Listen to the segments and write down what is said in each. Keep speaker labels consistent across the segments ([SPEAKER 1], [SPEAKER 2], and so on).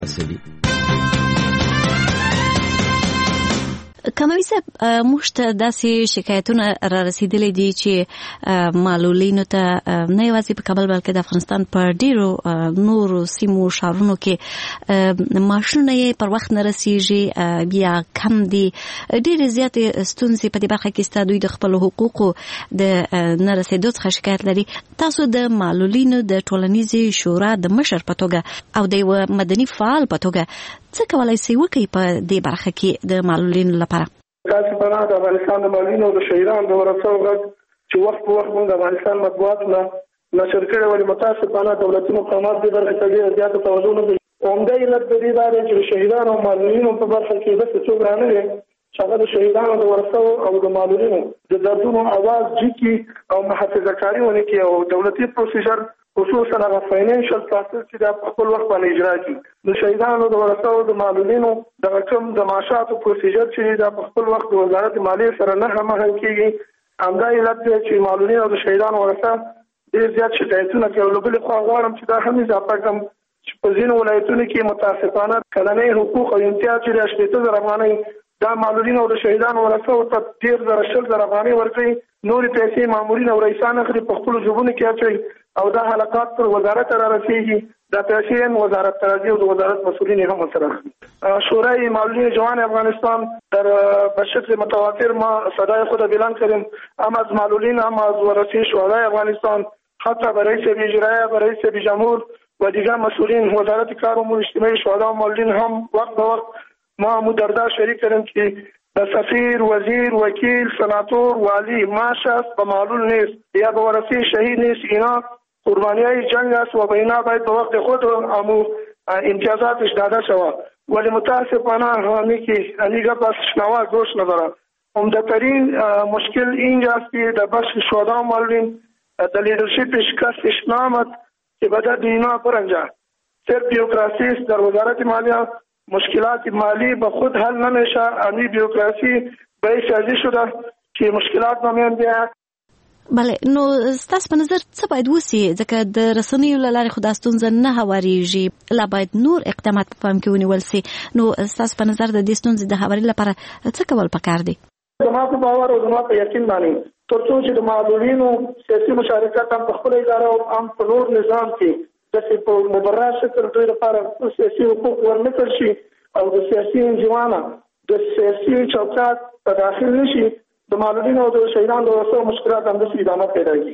[SPEAKER 1] کموي صاحب موږ ته داسې شکایتونه را رسیدلې دي چې معلولینو ته نه یوازې په کابل بلکې د افغانستان په ډیرو نورو سیمو شهرونو کې معاشونه یې پر وخت نه رسیږي بیا کم دي. ډېرې زیاتې ستونزې په دې برخه کې ستا دوی د خپلو حقوقو د نه رسېدو څخه شکایت لري. تاسو د معلولینو د ټولنیزې شورا د مشر په توګه او د یوه مدني فعال په توګه څه کولای شئ وکړئ په دې برخه کې د معلولینو لپاره؟
[SPEAKER 2] تاسو په اړه د افغانستان د معلولینو او د شهیدانو د ورثو غږ چې وخت په وخت موږ د افغانستان مطبوعات نشر کړی ولې متاسفانه دولتي مقامات دې برخې ته ډېره زیاته توجه نه کوي. عمده علت د دې دا دی چې د شهیدانو او معلولینو په برخه کې داسې څوک رانغی چې هغه د شهیدانو د ورثو او د معلولینو د دردونو اواز جګي او محافظه کاري ونه کړي او دولتي پروسیجر خصوصا هغه فاینانشل پروسس چې د خپل وخت باندې اجرا کړي. د شهیدانو د ورثو او د معلولینو د کوم د معاشاتو پروسیجر چې د خپل وخت د وزارت مالیې سره نه همغږي کیږي. همدا علت دی چې معلولین او د شهیدانو ورثه ډېر زیات شکایتونه کوي. له بلې خوا غواړم چې دا هم اضافه کړم چې په ځینو ولایتونو کې متاسفانه کلنۍ حقوق او امتیاز چې د 80,000 افغانۍ دا معلولین او د شهیدانو ورثه ته 13,000 افغانۍ ورکوي. نورې پیسې مامورین او رئیسان اخلي په خپلو جیبونو کې اچوي او دا حلقات پر وزارت را رسیږي. دا پیسې وزارت ته راځي او د وزارت مسئولین هم ورسره اخلي. شورای معلولین جوان افغانستان در به شکل متواتر ما صدای خود اعلان کردیم هم از معلولین هم از ورثه شورای افغانستان حتی برای رئیس اجرایی برای رئیس جمهور و دیگر مسئولین وزارت کار و امور اجتماعی شهدا و معلولین هم وقت به وقت ما مدردار شریک کردیم که سفیر، وزیر، وکیل، سناتور، والی معاش است و معلول نیست یا به ورثه شهید نیست. اینا قربانیای جنگ است و به اینا باید به وقت خود امتیازاتش داده شود. ولی متاسفانه همی که انیگه بس شنوا گوش نداره. عمده ترین مشکل اینجاست که در بخش شهدا و معلولین در لیدرشپ شکستش نامد که بدأ اینا برنجا صرف بیوکراسی است. در وزارت مالیه مشکلات مالی به خود حل نمیشه. امی بیوکراسی باعث ازی شده که مشکلات نمیان بیاید.
[SPEAKER 1] بله، نو ستاسو په نظر څه باید وسی ځکه د رسنیو له لارې خو دا ستونزه نه هوارېږي، لا باید نور اقدامات په پام کې ونیول سي. نو ستاسو په نظر د دې ستونزې د هواري لپاره څه کول پکار دي؟
[SPEAKER 2] زما په باور او زما په یقین باندې تر څو چې د معلولینو سیاسي مشارکت هم په خپل اداره او هم په نور نظام کې د په مبرر شکل دوی لپاره سیاسي حقوق ورنکړل شي او د سیاسي انجمانه د سیاسي چوکاټ په داخل نشي، د معلولینو او د شهیدانو د ورثو مشکلات هم د ادامه پیدا کوي.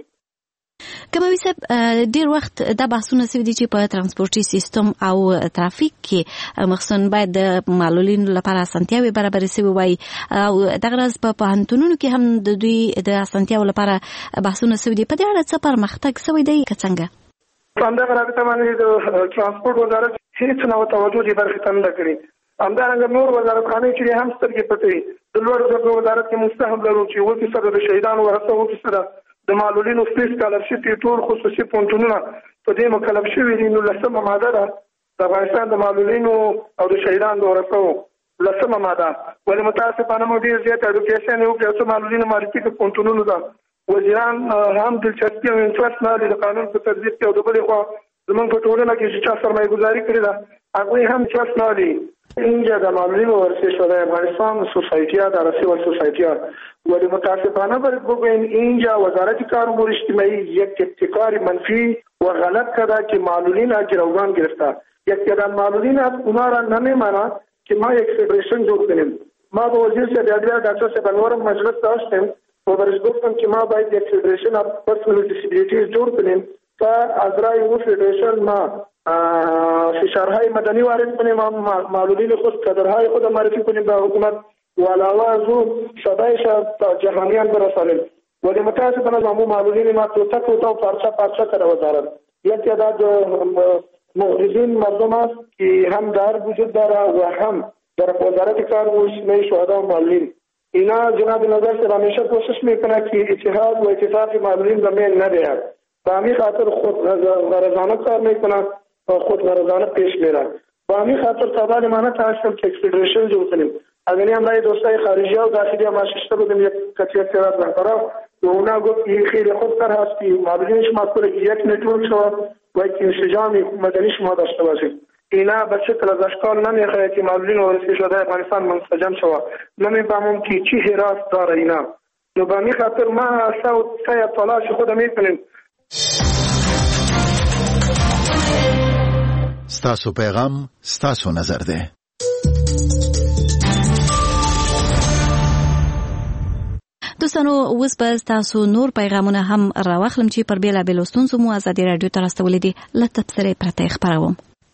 [SPEAKER 1] کموي صاحب، ډیر وخت دا بحثونه سوي دي چې په ترانسپورتي سیستم او ترافیک کې مخصوصا باید د معلولینو لپاره اسانتیاوي برابرې سوي وای او دغه راز په پوهنتونونو کې هم د دوی د اسانتیاوو لپاره بحثونه سوي دي. په دې اړه څه پرمختګ سوی دی که څنګه؟
[SPEAKER 2] همدغه رابطه باندې د ترانسپورت وزارت هیڅ نه توجه دې برخې ته نه کړې. همدارنګه نور وزارتخانې چې هم سترګې پټوي. د لوړو زده وزارت کې مستهم لرو چې 2% د شهیدانو ورثه 2% د معلولینو فری سکالرشپ ټول خصوصي پونټونونه په دې مکلف شوي دي. نو 10مه ماده ده د افغانستان د معلولینو او د شهیدانو د ورثو 10مه ماده. ولې متاسفانه موږ ډېر زیات اډوکیشن یو کې څو معلولینو معرفي کې پونټونونو ده. وزیران هم دلچسپي او انټرست نه لري د قانون په تطبیق کې او د بلې خوا زموږ په ټولنه کې چې چا سرمایه گذاري کړې ده هغوی هم انټرست نه لري. اینجا در معلولین ورثه شورای افغانستان سوسایتی‌ها در سیول سوسایتی‌ها ولی متاسفانه باید بگوییم اینجا وزارت کار و امور اجتماعی یک ابتکار منفی و غلط کرده که معلولین را گروگان گرفته. یک تعداد معلولین اونا را نمی‌ماند که ما یک فدریشن جور کنیم. ما با وزیر صاحب عدلیه دکتر صاحب انور مجلس داشتیم و برش گفتم که ما باید یک فدریشن اف پرسنل دیسابیلیتیز جور کنیم تا از رای اون فدریشن ما فشارهای مدنی وارد کنیم، معلولین خود کادرهای خود معرفی کنیم به حکومت و علاوه از اون صدایش تا جهانیان برسانیم. ولی متاسفانه زمو معلولین ما توتک و پارچه کرده وزارت. یک تعداد مغرضین مردم است که هم در وجود داره و هم در وزارت کار و اجتماعی شهدا و معلولین. اینا جناب نظر سے همیشه کوشش میکنه که اتحاد و اتفاق معلولین زمین نبیاد. به همین خاطر خود غرضانه کار میکنه و خود غرضانه پیش میره. با همین خاطر تابع مانه تاشتم که فدریشن جور کنیم. اگر هم رای دوستای خارجی و داخلی ما ششته بودیم یک کتیت سرات برقرار و اونا گفت این خیلی خوب تر هست که معلولین شما کنه یک نتورک شود و یک انسجام مدنی شما داشته باشید. اینا بشکل از اشکال نمیخواهد که معلولین و ورزشی شده افغانستان منسجم شود. نمیفهمم که چی حراس داره اینا. نو به می خاطر ما سعی تلاش خود میکنیم.
[SPEAKER 3] ستاسو پیغام ستاسو نظر ده.
[SPEAKER 1] دوستانو اوس به تاسو نور پیغامونه هم راوخلم چې پر بیلابیلو ستونزو مو ازادي رادیو ته راستولې دي. له تبصرې پرته خبروم.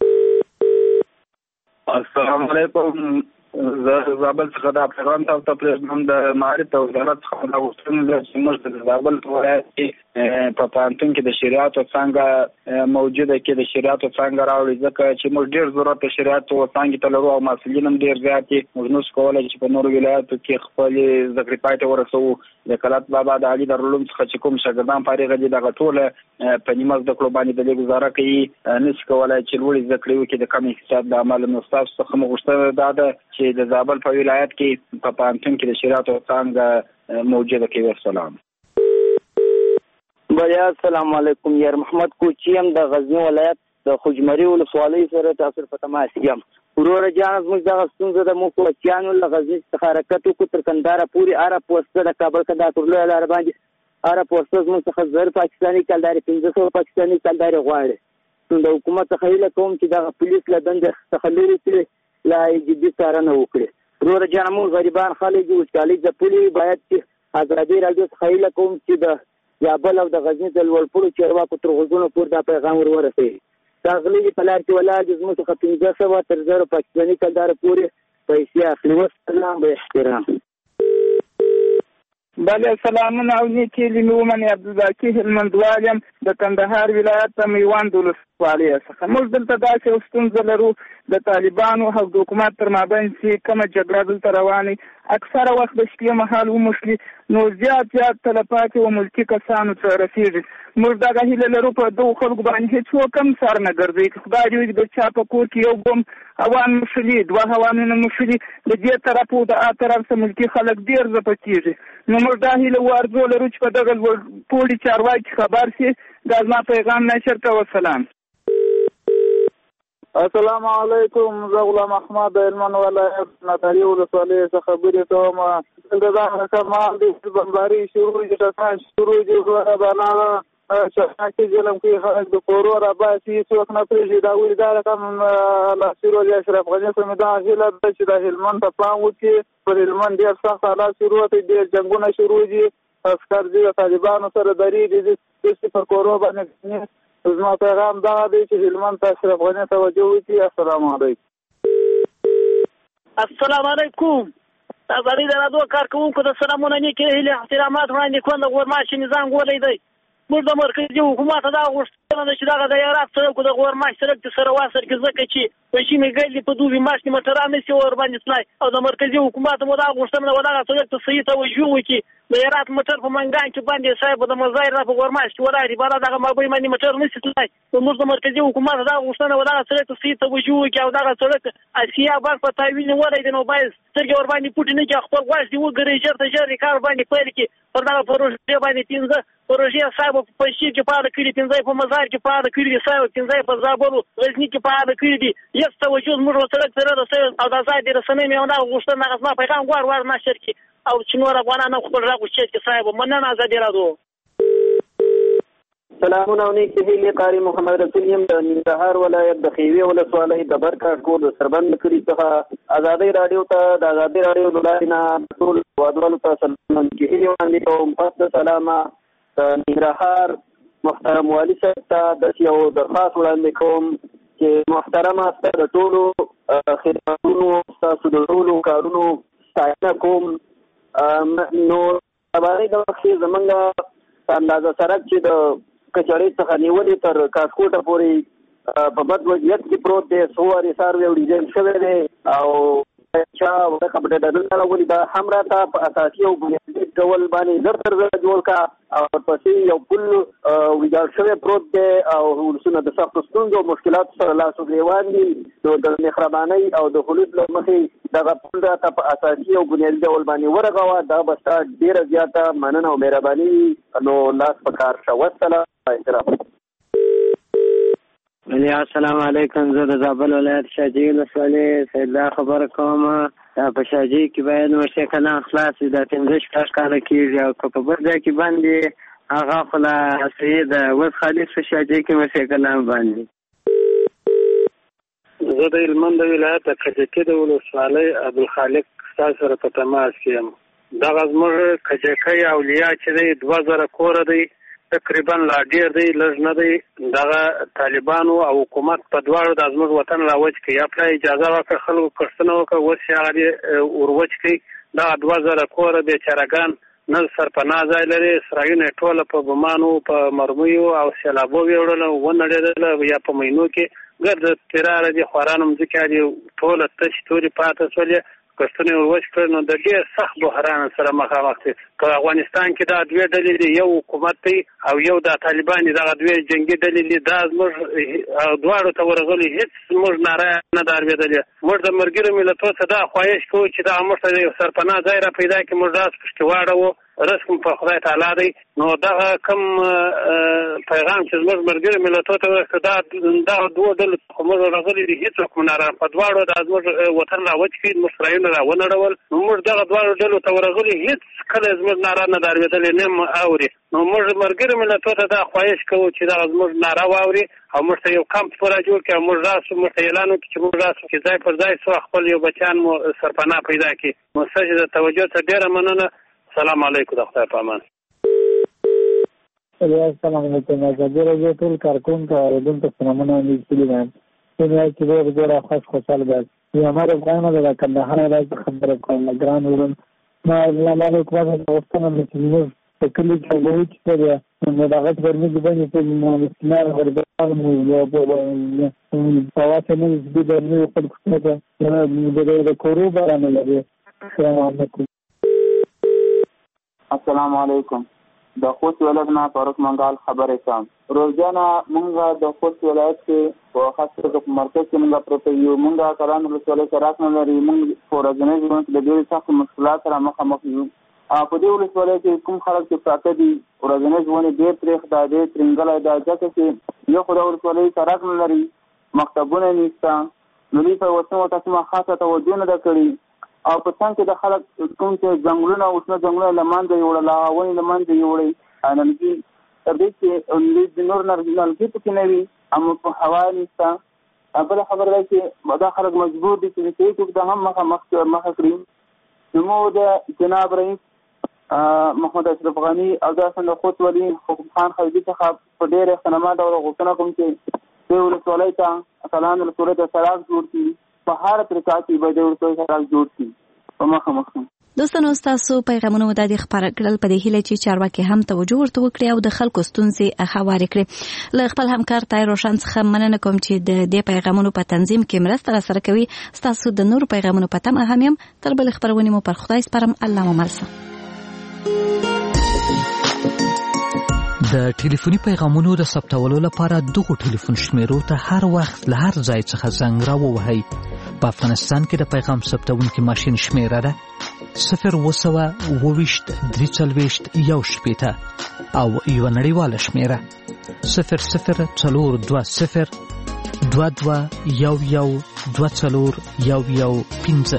[SPEAKER 4] السلام علیکم. زابل څخه دا پیغام تاسو ته پرېږدم د معارف او وزارت څخه دا غوښتنه ده چې موږ د زابل ولایت کې په پوهنتون کې د شریعت څنګه موجوده کې د شریعت څنګه راوړي، ځکه چې موږ ډېر ضرورت د شریعت څنګه ته لرو او مسؤلین هم ډېر زیات دي. موږ نو کولای چې په نورو ولایتو کې خپل ذکر پای ته ورسوو. د کلات بابا د علي دارالعلوم څخه چې کوم شاګردان فارغ دي دغه ټول په نیمه زده کړو باندې د گزاره کوي، نشي کولای چې لوړې زده کړې وکړي. د کم اقتصاد د عمل نو تاسو څخه موږ غوښتنه ده چې د زابل په ولایت کې په پوهنتون کې د شریعت څنګه موجوده کوي. السلام
[SPEAKER 5] بیا السلام علیکم. یار محمد کوچی هم د غزنی ولایت د خوجمری ولسوالۍ سره تاسو په تماس یم. ورور جان زموږ دغه ستونزه د موږ کوچیانو له غزنی څخه حرکت وکړو تر کندهار پورې اره پوسټه د کابل څخه د تورلو لار باندې اره پوسټه زموږ څخه زر پاکستاني کلداري 1500 پاکستاني کلداري غواړي. د حکومت څخه هیله کوم چې د پولیس له دندې څخه لري چې لا جدي څارنه وکړي. ورور جان موږ غریبان خلک یو چې د پولیس باید چې ازادي رادیو څخه هیله کوم چې د زابل او د غزنی د لوړپوړو چارواکو تر غوږونو پورې دا پیغام ورسوي. دا غلي په لار کې ولاړ دي زموږ څخه 1500 تر 1000 پاکستاني کلدار پورې پیسې اخلي. والسلام به احترام.
[SPEAKER 4] بله سلامونه او نیکې لیمې ومنې. عبدالباقي هلمندوال یم د کندهار ولایت د میوند ولسوالۍ څخه. موږ دلته داسې یو ستونزه لرو د طالبانو او د حکومت تر مابین چې کومه جګړه دلته روانې اکثره وخت د شپې مهال وموښلي نو زیات تلفات و ملکي کسانو ته رسېږي. موږ دغه هیله لرو په دغو خلکو باندې هېڅوک هم سر نه ګرځوي. که خدای دې وکړي د چا په کور کې یو بم هوان موښلي 2 هوانونه موښلي د دې طرف او د طرف څخه ملکي خلک ډېر ځپه کېږي. نو موږ دا هیله و ارزو لرو چې په دغه پوړي چارواکي خبر شي. دا زما پیغام نشر ته. وسلام.
[SPEAKER 6] السلام علیکم. زه غلام احمد د هلمند ولایت ناتاري ولسوالۍ څخه خبرې کوم. دلته دا کمال د بمباري شروع دي، ټکان شروع دي، بنا شاکي ظلم کوي خلک د کورو راباسي، څوک نه پرېږدي. دا ولې دا رقم ناصر ولي اشرف غني کومې دا هیله ده چې د هلمند ته پام وکړي. پر هلمند ډېر سخت حالات شروع دي، ډېر جنګونه شروع دي، عسکر دي د طالبانو سره درېږي دي پر کورو باندې. زما پیغام دا دی چې هلمند ته اشرف غني توجه وکړي. السلام علیکم.
[SPEAKER 7] السلام علیکم. ازادي رادیو کارکونکو د سلامونه نیکې هیلې احترامات وړاندې کوم. د غورماشي نظام ګولې دی. موږ د مرکزي حکومت دا غوښتنه ده چې دغه د یارات سړک د غورماشي سړک سره واسر کې ځکه چې په شي میګل په دوی ماشي موټرانه سي ور باندې تلای او د مرکزي حکومت مو دا غوښتنه ودا سړک ته صحیح توجه وکړي. د یارات موټر په منګان کې باندې صاحب د مزایر په غورماشي ولاري بالا دغه مابوي باندې موټر نشي تلای. موږ د مرکزي حکومت دا غوښتنه ودا سړک ته صحیح توجه وکړي او دغه سړک اسیا بانک په تایوین ولای د نو باید سترګې ور باندې پټ نه کې خپل غواړي وګړي چرته جری کار باندې پیل کې پر دغه پروژه باندې 15 پروژه صاحب په شي کې پاره کړی 15 په مزار کې پاره کړی صاحب 15 په زابل غزنی کې پاره کړی دي. یو توجه موږ سره سره او د آزادي رسنۍ مې دا غوښتنه غوښتنه پیغام ور نشر کې او چې نور افغانانو خپل راغوښتي کې صاحب مننه آزادي رادیو.
[SPEAKER 5] سلامونه نیکې هیلې. قاری محمد رسول یم د ننګرهار ولایت د خیوې ولسوالۍ د برکاټ کور د سربند کلي څخه. آزادي رادیو ته د آزادي رادیو د لارې نه ټول هیوادوالو ته سلامونه نیکې هیلې وړاندې کوم. پس سلامه د ننګرهار محترم والي صاحب ته د یو درخواست وړاندې کوم چې محترمه ستا د ټولو خدمتونو ستاسو د ټولو کارونو ستاینه کوم. نو سبانۍ د وخت زمونږ په اندازه سړک چې د کچړۍ څخه نیولې تر کاسکوټه پورې په بد وضعیت کې پروت دی. څو وارې ساروي او ډیزاین شوی دی او چا ورکه په ډډه راولي. دا هم راته په اساسي او بنیادي ډول باندې زر تر زره جوړ کا او ورپسې یو پل ویجاړ شوی پروت دی او ولسونه د سختو ستونزو او مشکلاتو سره لاس و ګرېوان دي. نو د مهربانۍ او د خلوص له مخې دغه پل راته په اساسي او بنیادي ډول باندې ورغوه. دا به ستا ډېره زیاته مننه او مهرباني. نو لاس په کار شه. والسلام. احترام.
[SPEAKER 8] السلام علیکم. زه د زابل ولایت شاجوی ولسوالۍ سیدلا خبره کوم. په شاجوی کې باید مرشد کلام خلاص وي. دا 15 کاله کېږي او که په بل ځای کې باندې هغه خو لا سید وس خالص په شاجوی کې مرشد کلام باندې.
[SPEAKER 9] زه د هلمند ولایت د کجکي د ولسوالۍ عبدالخالق ستاسو سره په تماس کې یم. دغه زموږ کجکي اولیا چې دی 2000 کوره دی، تقریبا لا ډیر دی لږ نه دی. دغه طالبانو او حکومت په دواړو د زموږ وطن راوچ کړي. یا پلای اجازه ورکړه خلکو کښتنه وکړه، اوس یې هغه وروچ کړي. دغه 2000 کوره بیچارهګان نه سرپناه ځای لري. سرایونه یې ټوله په بمانو په مرمیو او سیلابو ویوړله، ونړېدله یا په مینو کې ګرد تیراره دي. خوارانو مځکې دي ټوله تش تورې پاته شولې، کښتونه یې وروچ کړل. نو د ډېر سخت بحران سره مخامخ دي. که افغانستان کې دا دوې ډلې دي، یو حکومت دی او یو دا طالبان دي، دغه دوې جنګي ډلې دي. دا زموږ دواړو ته ورغلي، هېڅ زموږ ناره نه ده اورېدلې. موږ د ملګرو ملتونو ته دا خواهش کوو چې دغه موږ ته یو سرپناه ځای را پیدا کړي. موږ داس پشکې واړوو، رسم په خدای تعالی دی. نو دغه کوم پیغام چې زموږ ملګرو ملتونو ته ورکړه، دغه دوه ډلو څخه موږ ورغلي دي، هېڅوک مو ناره په دواړو دا زموږ وطن راوچ کړي، موږ سرایونه را ونړول. نو موږ دغه دواړو ډلو ته ورغلي، هېڅ کله زموږ ناره نه ده اورېدلې، نه م اوري. نو موږ ملګرو ملتونو ته دا خواهش کوو چې دغه زموږ ناره واوري او موږ ته یو کمپ پوره جوړ کړي او موږ راسو، موږ ته اعلان وکړي چې موږ راسو چې ځای پر ځای سو خپل یو بچیان مو سرپناه پیدا کړي. نو ستاسو د توجه ته ډېره مننه. سلام علیکم. د خدای په امان.
[SPEAKER 6] السلام علیکم. ازادي راډیو ټول کارکونکو اوریدونکو سلامونه نیولي وایم. دنیا کې ډېر خوشحاله ده. یو امر افغان د کندهار ولایت خبره کوم. ګران ورون ما لاله کومه وختونه چې موږ په کلی کې وګورو چې نو دغه ګرمي د باندې په مستمر غربان مو یو په واټه نه دي د نو په څه د کورو بارانه لري.
[SPEAKER 10] السلام علیکم. د خوست ولایت نه فاروق منګال خبرې کوم. روزانه مونږ د خوست ولایت کې په خاص توګه په مرکز کې مونږ پروت یو. مونږ کلان ولسوالۍ سره راځو لري. مونږ ورځنی ژوند کې د ډېرو سختو مشکلات سره مخامخ یو. په دې ولسوالۍ کې کوم خلک چې پراته دي ورځنی ژوند ډېر تریخ دی، ډېر ترنګلی دی، ځکه چې یو خو د ولسوالۍ سره راځو لري، مکتبونه نشته، ملي پیوستنو ته کومه خاصه توجه نه ده کړې. او په څنګ کې د خلک کوم چې ځنګلونه او شنه ځنګلونه له منځه یوړل، ونې له منځه یوړې، نلکي تر دې چې د نور نلکي پکې نه وي، په هوا نشته. بله خبره ده چې دا خلک مجبور دي چې هېڅوک د هم مخه کړي. زموږ د جناب رئیس محمد اشرف غني او داسې د خوست ولي حقوق خان خلجي څخه په ډېر احترامات ډول غوښتنه کوم چې دې ولسوالۍ ته کلان ولسوالۍ ته سړک جوړ کړي. په هر طریقه کې به د ولسوالۍ سړک جوړ کړي. په مخامخ
[SPEAKER 1] دوستانو ستاسو پیغامونه مو د خبره کړل په دې هیله چې چارواکي هم توجه ورته وکړي او د خلکو ستونزې هوارې کړي. له خپل همکار طاهر روشن څخه مننه کوم چې د دې پیغامونو په تنظیم کې مرسته راسره کوي. ستاسو د نور پیغامونو په تمه هم یم. تر بل خبرونه مو پر خدای سپارم. الله مو ملسه.
[SPEAKER 11] د ټلیفوني پیغامونو د ثبتولو لپاره دغه ټلیفون شمیرو ته هر وخت له هر ځای څخه زنګ راووهئ. په افغانستان کې د پیغام ثبتونکي ماشین شمیره ده 0202341 او یو نړیواله شمیره 002022112415.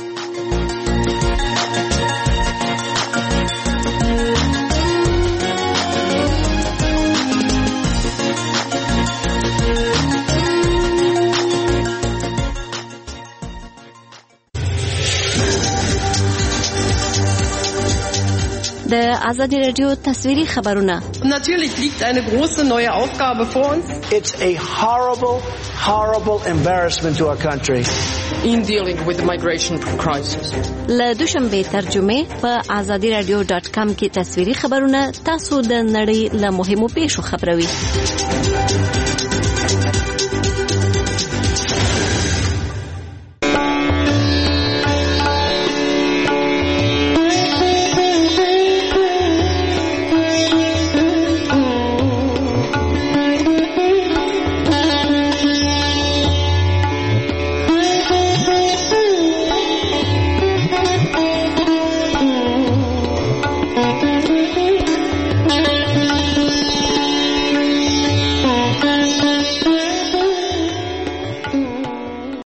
[SPEAKER 1] Azadi Radio تصویری خبرونه.
[SPEAKER 12] Natürlich liegt eine große neue Aufgabe vor uns.
[SPEAKER 13] It's a horrible embarrassment to our country.
[SPEAKER 12] In dealing with the migration crisis.
[SPEAKER 1] له دوشنبه ترجمه په azadiradio.com کې تصویری خبرونه تاسو د نړۍ له مهمو پیښو خبروي.